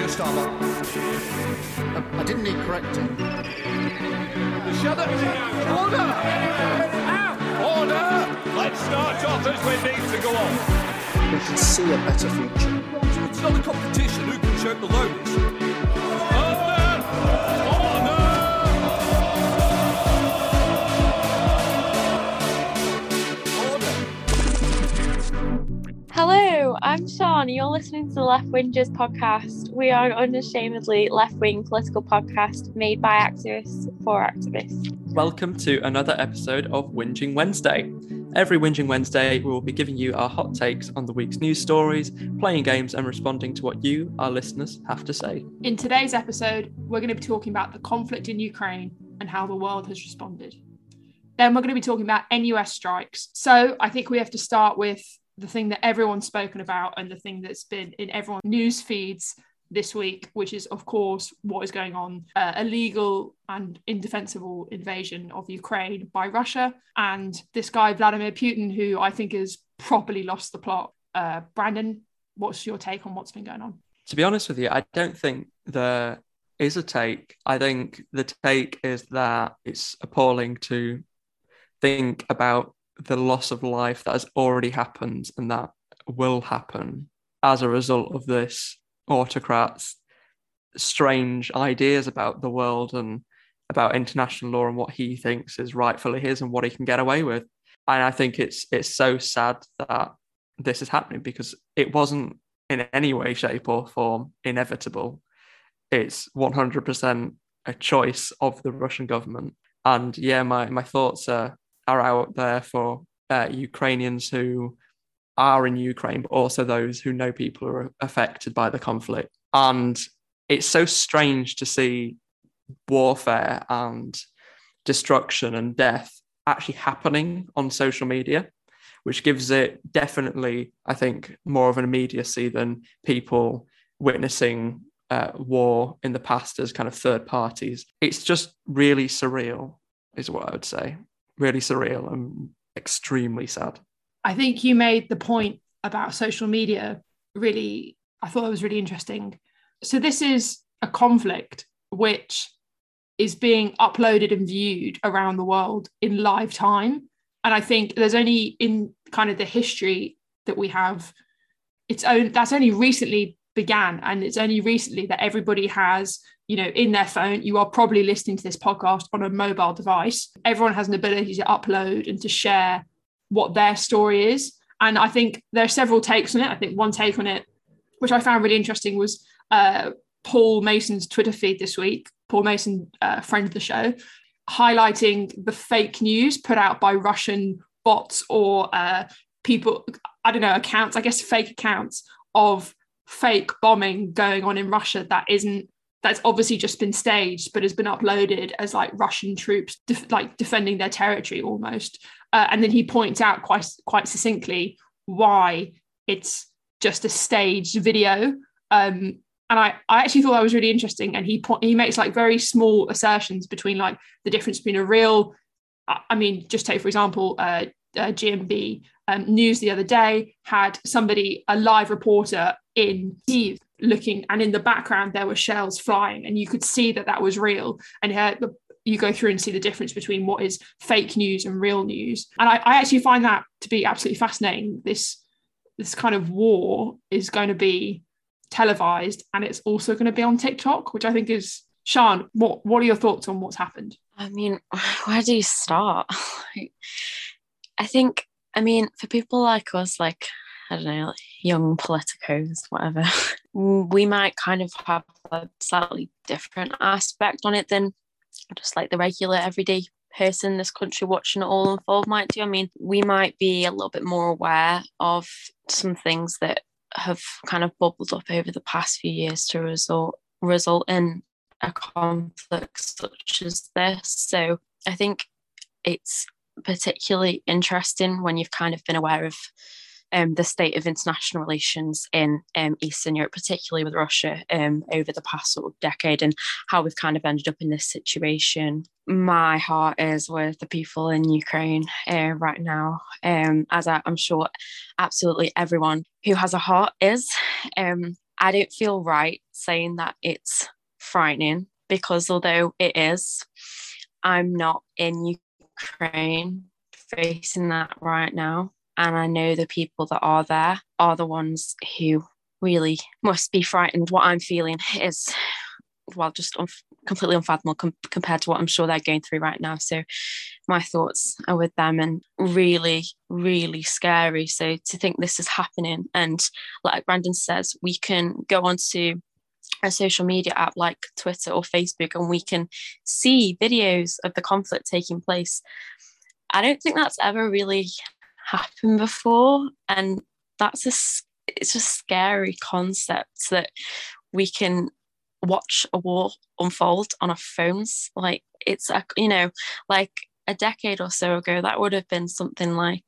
starboard. I didn't need correcting. Shut up! Order! Order! Let's start off as we need to go on. We can see a better future. It's not a competition. Who can shout the loudest? Order! Hello, I'm Sean. You're listening to the Left Wingers podcast. We are an unashamedly left-wing political podcast made by activists for activists. Welcome to another episode of Whinging Wednesday. Every Whinging Wednesday, we will be giving you our hot takes on the week's news stories, playing games and responding to what you, our listeners, have to say. In today's episode, we're going to be talking about the conflict in Ukraine and how the world has responded. Then we're going to be talking about NUS strikes. So I think we have to start with the thing that everyone's spoken about and the thing that's been in everyone's news feeds this week, which is, of course, what is going on, illegal and indefensible invasion of Ukraine by Russia. And this guy, Vladimir Putin, who I think has properly lost the plot. Brandon, what's your take on what's been going on? To be honest with you, I don't think there is a take. I think the take is that it's appalling to think about the loss of life that has already happened and that will happen as a result of this autocrat's strange ideas about the world and about international law and what he thinks is rightfully his and what he can get away with. And I think it's so sad that this is happening because it wasn't in any way, shape or form inevitable. It's 100% a choice of the Russian government. And yeah, my thoughts are out there for Ukrainians who are in Ukraine, but also those who know people who are affected by the conflict. And it's so strange to see warfare and destruction and death actually happening on social media, which gives it definitely, I think, more of an immediacy than people witnessing war in the past as kind of third parties. It's just really surreal, is what I would say. Really surreal and extremely sad. I think you made the point about social media really, I thought it was really interesting. So this is a conflict which is being uploaded and viewed around the world in live time. And I think there's only in kind of the history that we have, that's only recently began. And it's only recently that everybody has, in their phone. You are probably listening to this podcast on a mobile device. Everyone has an ability to upload and to share what their story is. And I think there are several takes on it. I think one take on it, which I found really interesting, was Paul Mason's Twitter feed this week. Paul Mason, friend of the show, highlighting the fake news put out by Russian bots or people, I don't know, accounts, I guess fake accounts of fake bombing going on in Russia that's obviously just been staged, but has been uploaded as like Russian troops defending their territory almost. And then he points out quite succinctly why it's just a staged video. And I actually thought that was really interesting. And he makes like very small assertions between like the difference between a real, just take, for example, GMB News the other day had a live reporter in Kyiv looking, and in the background there were shells flying, and you could see that was real. And you go through and see the difference between what is fake news and real news. And I actually find that to be absolutely fascinating. This kind of war is going to be televised, and it's also going to be on TikTok, which I think is, Sean, what are your thoughts on what's happened? I mean, where do you start? I think, for people like us, like, I don't know, like young politicos, whatever, we might kind of have a slightly different aspect on it than just like the regular everyday person in this country watching it all unfold might do. We might be a little bit more aware of some things that have kind of bubbled up over the past few years to result in a conflict such as this. So I think it's particularly interesting when you've kind of been aware of the state of international relations in Eastern Europe, particularly with Russia, over the past sort of decade, and how we've kind of ended up in this situation. My heart is with the people in Ukraine right now, as I'm sure absolutely everyone who has a heart is. I don't feel right saying that it's frightening, because although it is, I'm not in Ukraine facing that right now. And I know the people that are there are the ones who really must be frightened. What I'm feeling is, well, just completely unfathomable compared to what I'm sure they're going through right now. So my thoughts are with them, and really, really scary. So to think this is happening, and like Brandon says, we can go onto a social media app like Twitter or Facebook and we can see videos of the conflict taking place. I don't think that's ever really happened before, and it's a scary concept that we can watch a war unfold on our phones. Like, it's like a decade or so ago, that would have been something like,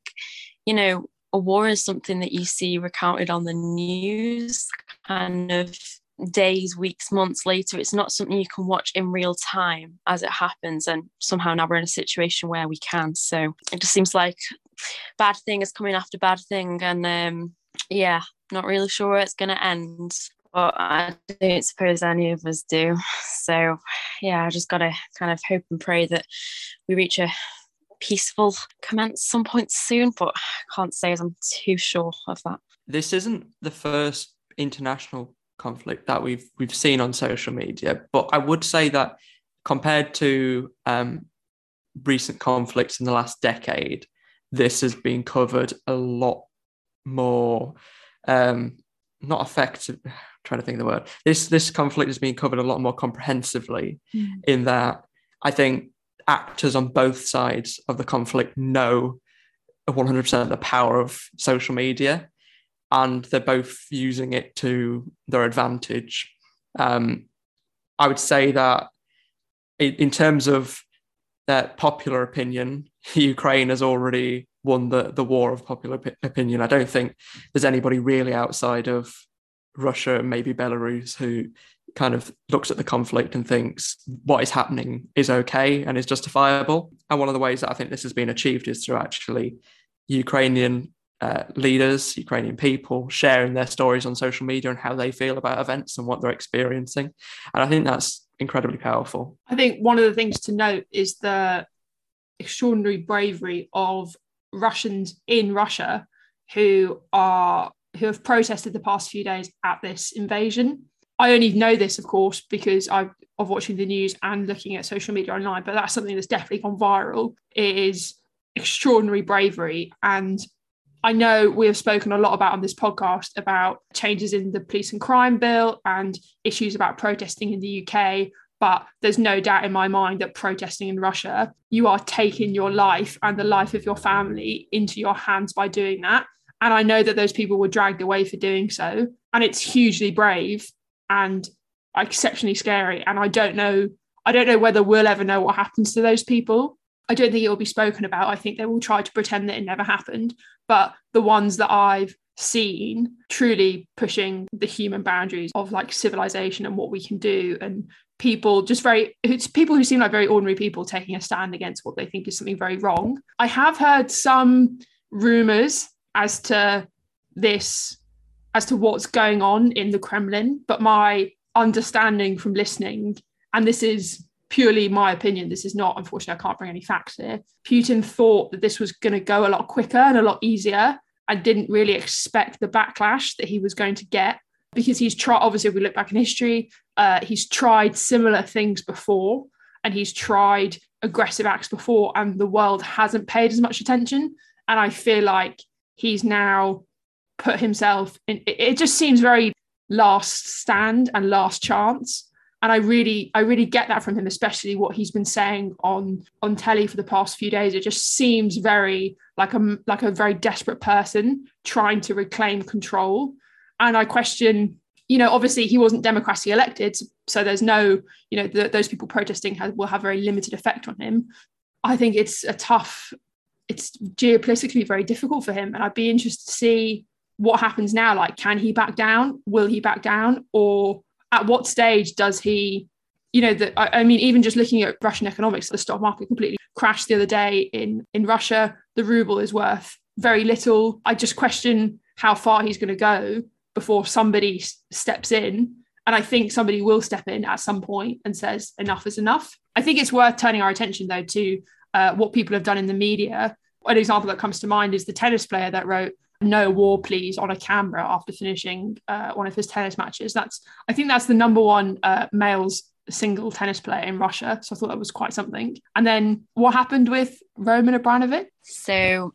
a war is something that you see recounted on the news kind of days, weeks, months later. It's not something you can watch in real time as it happens, and somehow now we're in a situation where we can. So it just seems like bad thing is coming after bad thing, and not really sure where it's going to end, but I don't suppose any of us do. So I just got to kind of hope and pray that we reach a peaceful commence some point soon, but I can't say as I'm too sure of that. This isn't the first international conflict that we've seen on social media, but I would say that compared to recent conflicts in the last decade, this has been covered a lot more, not effective. I'm trying to think of the word. This conflict has been covered a lot more comprehensively, in that I think actors on both sides of the conflict know 100% the power of social media, and they're both using it to their advantage. I would say that in terms of popular opinion, Ukraine has already won the war of popular opinion. I don't think there's anybody really outside of Russia and maybe Belarus who kind of looks at the conflict and thinks what is happening is okay and is justifiable. And one of the ways that I think this has been achieved is through actually Ukrainian leaders, Ukrainian people sharing their stories on social media and how they feel about events and what they're experiencing. And I think that's incredibly powerful. I think one of the things to note is the extraordinary bravery of Russians in Russia who have protested the past few days at this invasion. I only know this, of course, because of watching the news and looking at social media online, but that's something that's definitely gone viral. It is extraordinary bravery. And I know we have spoken a lot about on this podcast about changes in the police and crime bill and issues about protesting in the UK, but there's no doubt in my mind that protesting in Russia, you are taking your life and the life of your family into your hands by doing that. And I know that those people were dragged away for doing so. And it's hugely brave and exceptionally scary. And I don't know whether we'll ever know what happens to those people. I don't think it will be spoken about. I think they will try to pretend that it never happened. But the ones that I've seen truly pushing the human boundaries of like civilization and what we can do, and people it's people who seem like very ordinary people taking a stand against what they think is something very wrong. I have heard some rumors as to what's going on in the Kremlin, but my understanding from listening, and this is purely my opinion, this is not, unfortunately, I can't bring any facts here. Putin thought that this was going to go a lot quicker and a lot easier, and didn't really expect the backlash that he was going to get, because he's tried, obviously, if we look back in history, he's tried similar things before, and he's tried aggressive acts before, and the world hasn't paid as much attention. And I feel like he's now put himself in, it just seems very last stand and last chance. And I really get that from him, especially what he's been saying on telly for the past few days. It just seems very like a very desperate person trying to reclaim control. And I question, obviously he wasn't democratically elected, so there's no, those people protesting will have very limited effect on him. I think it's geopolitically very difficult for him. And I'd be interested to see what happens now. Like, can he back down? Will he back down? Or at what stage does he, even just looking at Russian economics, the stock market completely crashed the other day in Russia. The ruble is worth very little. I just question how far he's going to go before somebody steps in. And I think somebody will step in at some point and says enough is enough. I think it's worth turning our attention, though, to what people have done in the media. An example that comes to mind is the tennis player that wrote "No war, please" on a camera after finishing one of his tennis matches. I think that's the number one male's single tennis player in Russia. So I thought that was quite something. And then what happened with Roman Abramovich? So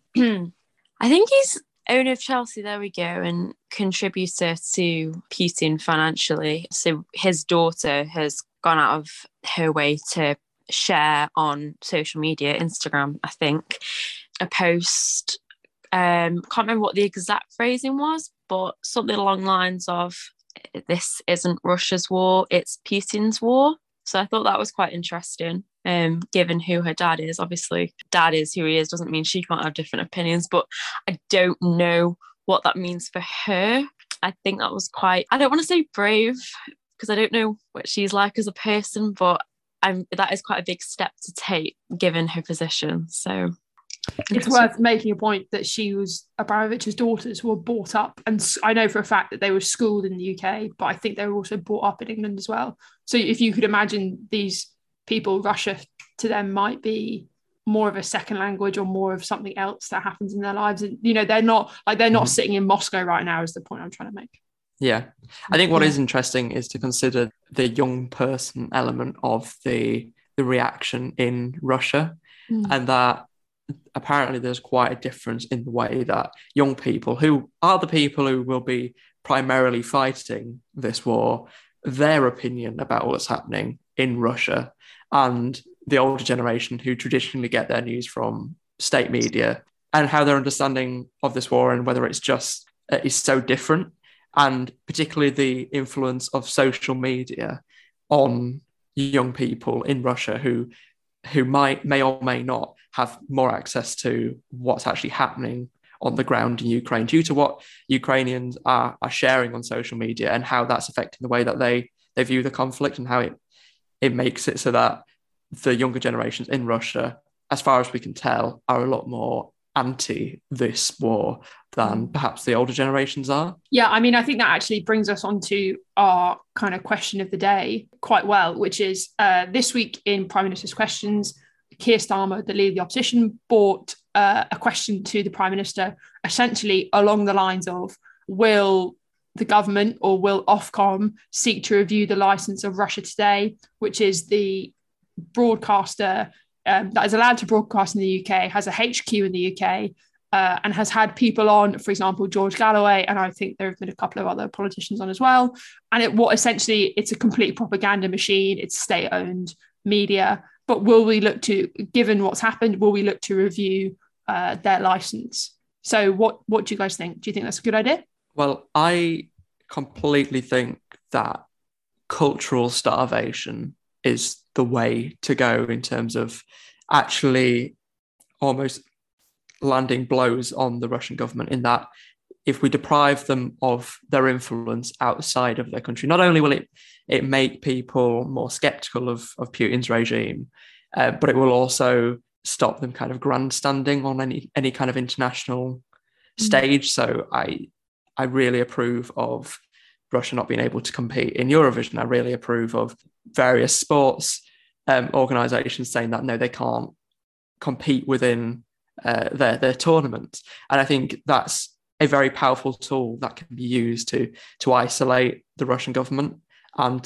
I think he's owner of Chelsea, there we go, and contributor to Putin financially. So his daughter has gone out of her way to share on social media, Instagram, I think, a post. Can't remember what the exact phrasing was, but something along the lines of, this isn't Russia's war, it's Putin's war. So I thought that was quite interesting. Given who her dad is. Obviously, dad is who he is, doesn't mean she can't have different opinions, but I don't know what that means for her. I think that was quite, I don't want to say brave, because I don't know what she's like as a person, but that is quite a big step to take given her position. So it's worth making a point that Abramovich's daughters were brought up, and I know for a fact that they were schooled in the UK, but I think they were also brought up in England as well. So if you could imagine these people, Russia to them might be more of a second language or more of something else that happens in their lives. And, they're not sitting in Moscow right now is the point I'm trying to make. Yeah. I think what is interesting is to consider the young person element of the reaction in Russia, and that apparently there's quite a difference in the way that young people, who are the people who will be primarily fighting this war, their opinion about what's happening in Russia, and the older generation who traditionally get their news from state media, and how their understanding of this war and whether it's just is so different, and particularly the influence of social media on young people in Russia who may or may not have more access to what's actually happening on the ground in Ukraine due to what Ukrainians are sharing on social media, and how that's affecting the way that they view the conflict, and how it makes it so that the younger generations in Russia, as far as we can tell, are a lot more anti this war than perhaps the older generations are. Yeah, I mean, I think that actually brings us on to our kind of question of the day quite well, which is this week in Prime Minister's Questions, Keir Starmer, the leader of the opposition, brought a question to the Prime Minister, essentially along the lines of, will the government or will Ofcom seek to review the licence of Russia Today, which is the broadcaster that is allowed to broadcast in the UK, has a HQ in the UK, and has had people on, for example, George Galloway, and I think there have been a couple of other politicians on as well. And it's a complete propaganda machine. It's state-owned media. But will we look to, given what's happened, will we look to review their licence? So what do you guys think? Do you think that's a good idea? Well, I completely think that cultural starvation is the way to go in terms of actually almost landing blows on the Russian government, in that if we deprive them of their influence outside of their country, not only will it make people more skeptical of Putin's regime, but it will also stop them kind of grandstanding on any kind of international stage. So I really approve of Russia not being able to compete in Eurovision. I really approve of various sports organisations saying that no, they can't compete within their tournaments. And I think that's a very powerful tool that can be used to isolate the Russian government, and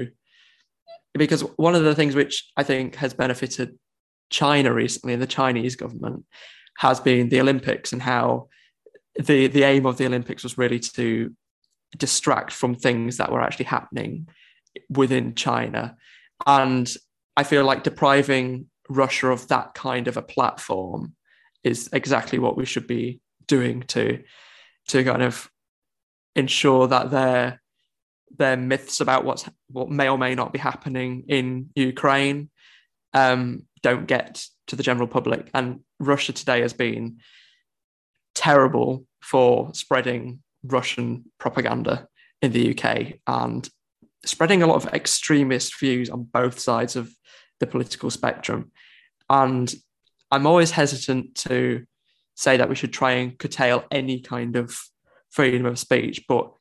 because one of the things which I think has benefited China recently, and the Chinese government, has been the Olympics, and how the aim of the Olympics was really to distract from things that were actually happening within China. And I feel like depriving Russia of that kind of a platform is exactly what we should be doing to kind of ensure that their myths about what may or may not be happening in Ukraine don't get to the general public. And Russia Today has been terrible for spreading Russian propaganda in the UK and spreading a lot of extremist views on both sides of the political spectrum. And I'm always hesitant to say that we should try and curtail any kind of freedom of speech, but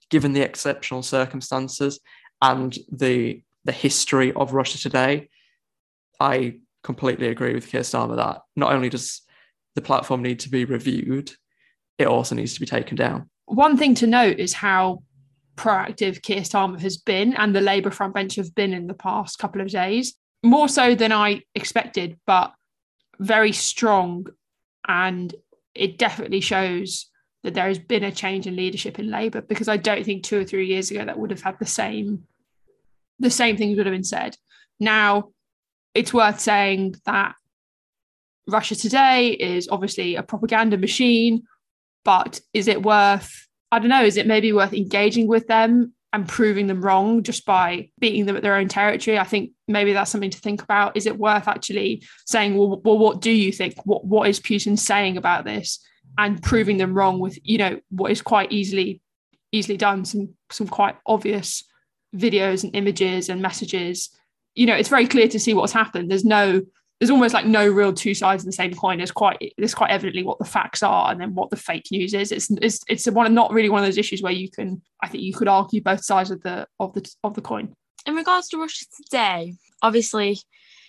given the exceptional circumstances and the history of Russia today, I completely agree with Keir Starmer that not only does the platform need to be reviewed, it also needs to be taken down. One thing to note is how proactive Keir Starmer has been and the Labour front bench have been in the past couple of days, more so than I expected, but very strong. And it definitely shows that there has been a change in leadership in Labour, because I don't think 2 or 3 years ago that would have had the same things would have been said. Now, it's worth saying that Russia Today is obviously a propaganda machine, but is it worth, I don't know, is it maybe worth engaging with them and proving them wrong just by beating them at their own territory? I think maybe that's something to think about. Is it worth actually saying, well, what do you think? What is Putin saying about this? And proving them wrong with, what is quite easily done, some quite obvious videos and images and messages. It's very clear to see what's happened. There's almost like no real two sides of the same coin. There's quite evidently what the facts are and then what the fake news is. It's not really one of those issues where I think you could argue both sides of the coin. In regards to Russia Today, obviously,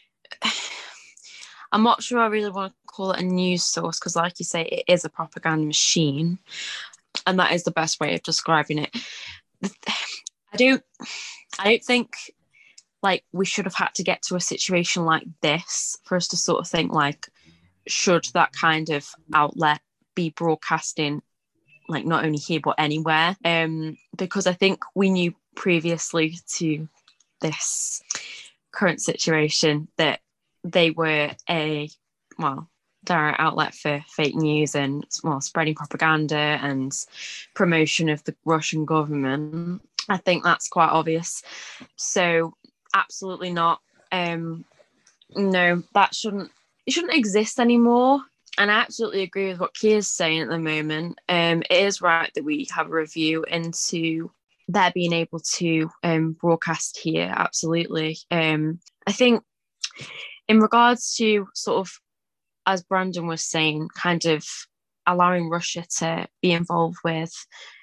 I'm not sure I really want to call it a news source, because like you say, it is a propaganda machine, and that is the best way of describing it. I don't think like we should have had to get to a situation like this for us to sort of think like, should that kind of outlet be broadcasting like not only here but anywhere? Because I think we knew previously to this current situation that they were they're an outlet for fake news and spreading propaganda and promotion of the Russian government. I think that's quite obvious. So absolutely not. No, it shouldn't exist anymore. And I absolutely agree with what Keir's saying at the moment. It is right that we have a review into their being able to broadcast here. Absolutely. I think in regards to sort of, as Brandon was saying, kind of allowing Russia to be involved with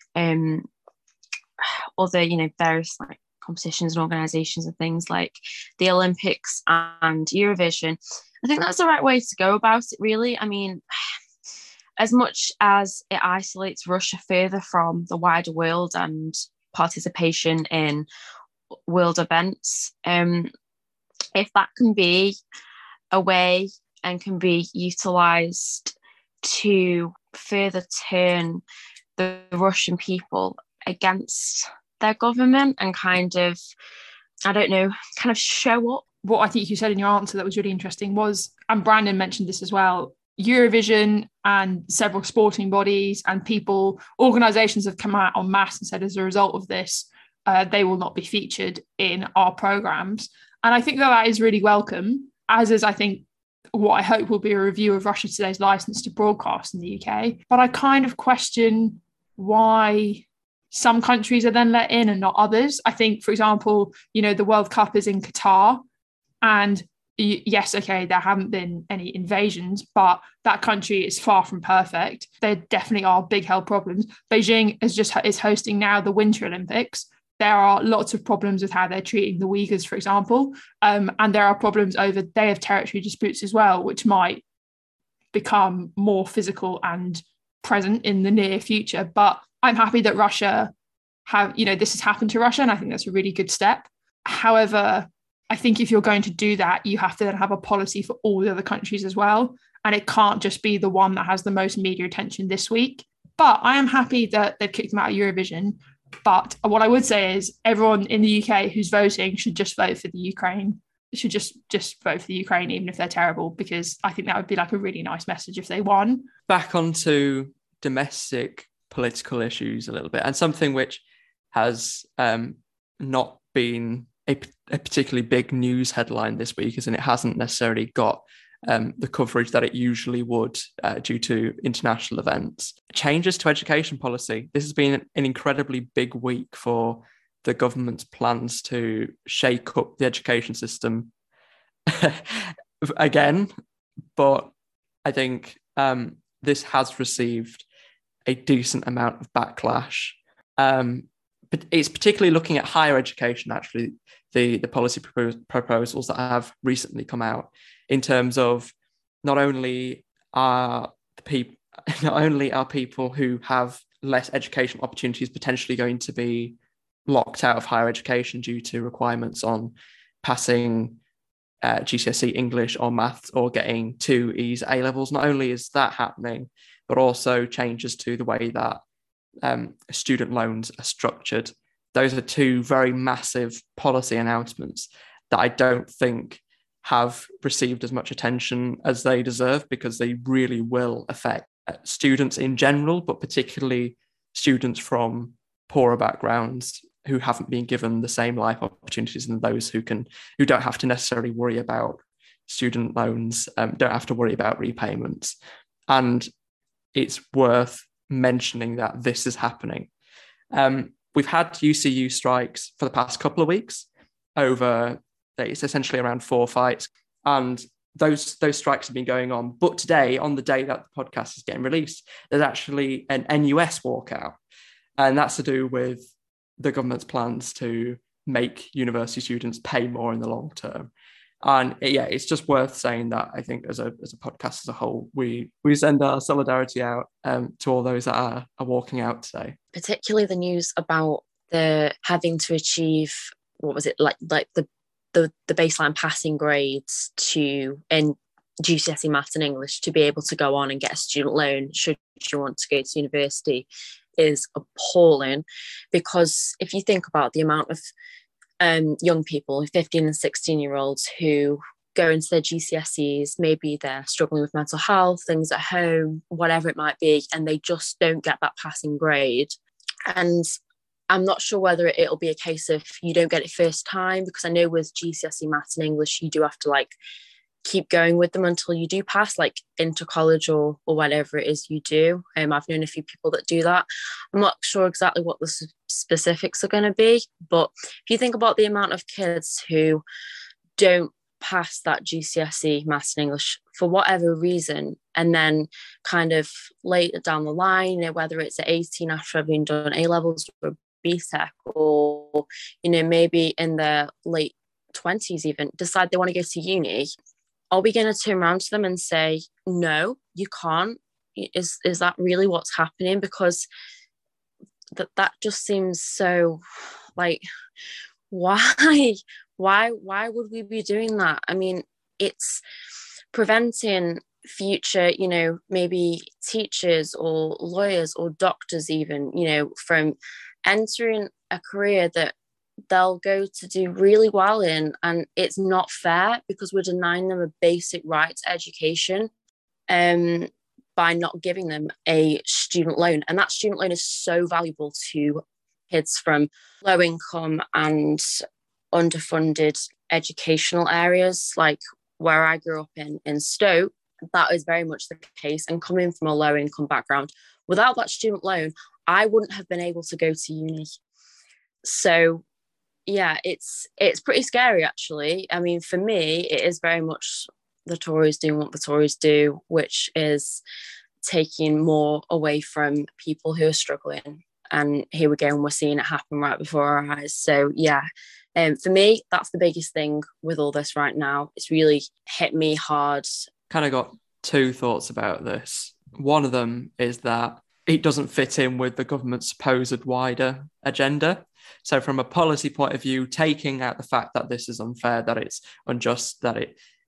other, various like competitions and organisations and things like the Olympics and Eurovision, I think that's the right way to go about it, really. I mean, as much as it isolates Russia further from the wider world and participation in world events, if that can be a way and can be utilised to further turn the Russian people against their government and kind of show up. What I think you said in your answer that was really interesting was, and Brandon mentioned this as well, Eurovision and several sporting bodies and people, organisations have come out en masse and said as a result of this, they will not be featured in our programmes. And I think that is really welcome, as is, I think, what I hope will be a review of Russia Today's licence to broadcast in the UK. But I kind of question why some countries are then let in and not others. I think, for example, the World Cup is in Qatar, and yes, okay, there haven't been any invasions, but that country is far from perfect. There definitely are big health problems. Beijing is hosting now the Winter Olympics. There are lots of problems with how they're treating the Uyghurs, for example, and there are problems over they have territory disputes as well, which might become more physical and present in the near future. But I'm happy that Russia this has happened to Russia, and I think that's a really good step. However, I think if you're going to do that, you have to then have a policy for all the other countries as well. And it can't just be the one that has the most media attention this week. But I am happy that they've kicked them out of Eurovision. But what I would say is everyone in the UK who's voting should just vote for the Ukraine. Should just vote for the Ukraine, even if they're terrible, because I think that would be like a really nice message if they won. Back onto domestic political issues a little bit, and something which has not been a particularly big news headline this week, as in it hasn't necessarily got the coverage that it usually would due to international events. Changes to education policy. This has been an incredibly big week for the government's plans to shake up the education system again. But I think this has received a decent amount of backlash. but it's particularly looking at higher education, actually, the policy proposals that have recently come out, in terms of not only are people who have less educational opportunities potentially going to be locked out of higher education due to requirements on passing GCSE English or maths or getting 2 E's A levels. Not only is that happening, but also changes to the way that student loans are structured. Those are 2 very massive policy announcements that I don't think have received as much attention as they deserve, because they really will affect students in general, but particularly students from poorer backgrounds who haven't been given the same life opportunities than those who don't have to necessarily worry about student loans, don't have to worry about repayments. And it's worth mentioning that this is happening. We've had UCU strikes for the past couple of weeks over, it's essentially around 4 fights, and those strikes have been going on. But today, on the day that the podcast is getting released, there's actually an NUS walkout, and that's to do with the government's plans to make university students pay more in the long term. And yeah, it's just worth saying that I think as a podcast as a whole, we send our solidarity out to all those that are walking out today. Particularly the news about the having to achieve, what was it, like the baseline passing grades in GCSE maths and English to be able to go on and get a student loan should you want to go to university is appalling. Because if you think about the amount of young people, 15 and 16-year-olds who go into their GCSEs, maybe they're struggling with mental health, things at home, whatever it might be, and they just don't get that passing grade. And I'm not sure whether it'll be a case of you don't get it first time, because I know with GCSE maths and English, you do have to keep going with them until you do pass, into college or whatever it is you do. I've known a few people that do that. I'm not sure exactly what the specifics are going to be, but if you think about the amount of kids who don't pass that GCSE maths and English for whatever reason, and then kind of later down the line, whether it's at 18 after having done A levels or BTEC, or maybe in their late 20s even, decide they want to go to uni, are we going to turn around to them and say, no, you can't? Is that really what's happening? Because that just seems so why would we be doing that? I mean, it's preventing future, maybe teachers or lawyers or doctors even, from entering a career that they'll go to do really well in. And it's not fair, because we're denying them a basic right to education by not giving them a student loan. And that student loan is so valuable to kids from low income and underfunded educational areas, like where I grew up in Stoke. That is very much the case. And coming from a low income background, without that student loan, I wouldn't have been able to go to uni. So yeah, it's pretty scary, actually. I mean, for me, it is very much the Tories doing what the Tories do, which is taking more away from people who are struggling. And here we go, and we're seeing it happen right before our eyes. So yeah, for me, that's the biggest thing with all this right now. It's really hit me hard. Kind of got 2 thoughts about this. One of them is that it doesn't fit in with the government's supposed wider agenda. So from a policy point of view, taking out the fact that this is unfair, that it's unjust, that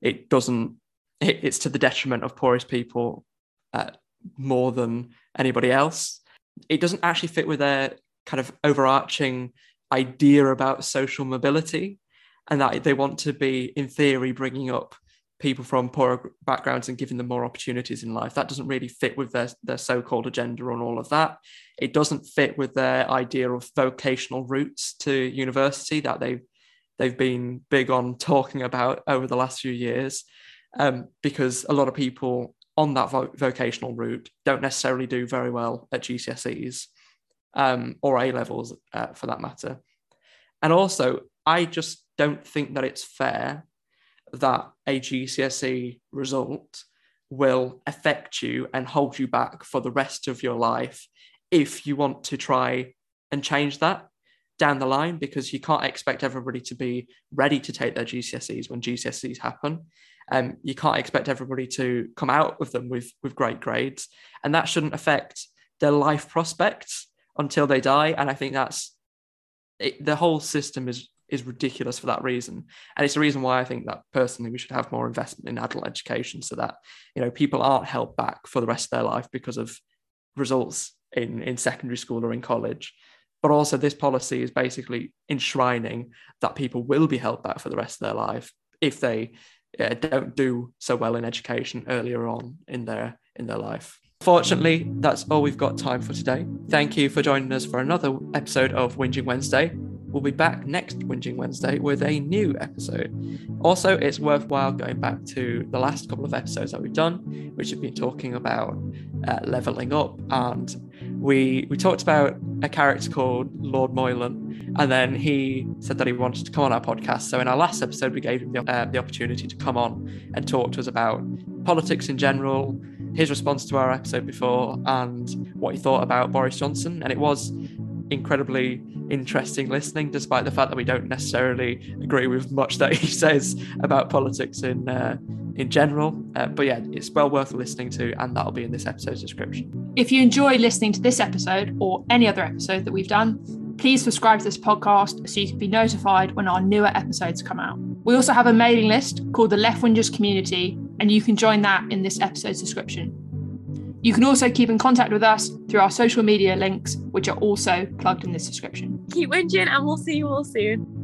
it's to the detriment of poorest people more than anybody else, it doesn't actually fit with their kind of overarching idea about social mobility, and that they want to be, in theory, bringing up people from poorer backgrounds and giving them more opportunities in life. That doesn't really fit with their so-called agenda on all of that. It doesn't fit with their idea of vocational routes to university that they've been big on talking about over the last few years, because a lot of people on that vocational route don't necessarily do very well at GCSEs or A levels for that matter. And also, I just don't think that it's fair that a GCSE result will affect you and hold you back for the rest of your life if you want to try and change that. down the line, because you can't expect everybody to be ready to take their GCSEs when GCSEs happen. You can't expect everybody to come out with them with great grades, and that shouldn't affect their life prospects until they die. And I think that's it, the whole system is ridiculous for that reason. And it's the reason why I think that personally we should have more investment in adult education, so that, you know, people aren't held back for the rest of their life because of results in secondary school or in college. But also this policy is basically enshrining that people will be held back for the rest of their life if they don't do so well in education earlier on in their life. Fortunately, that's all we've got time for today. Thank you for joining us for another episode of Whinging Wednesday. We'll be back next Whinging Wednesday with a new episode. Also, it's worthwhile going back to the last couple of episodes that we've done, which have been talking about levelling up. And we talked about a character called Lord Moylan, and then he said that he wanted to come on our podcast. So in our last episode, we gave him the opportunity to come on and talk to us about politics in general, his response to our episode before, and what he thought about Boris Johnson. And it was incredibly interesting listening, despite the fact that we don't necessarily agree with much that he says about politics in general. But yeah, it's well worth listening to, and that'll be in this episode's description. If you enjoy listening to this episode or any other episode that we've done, please subscribe to this podcast so you can be notified when our newer episodes come out. We also have a mailing list called the Left Wingers Community, and you can join that in this episode's description. You can also keep in contact with us through our social media links, which are also plugged in this description. Keep whinging, and we'll see you all soon.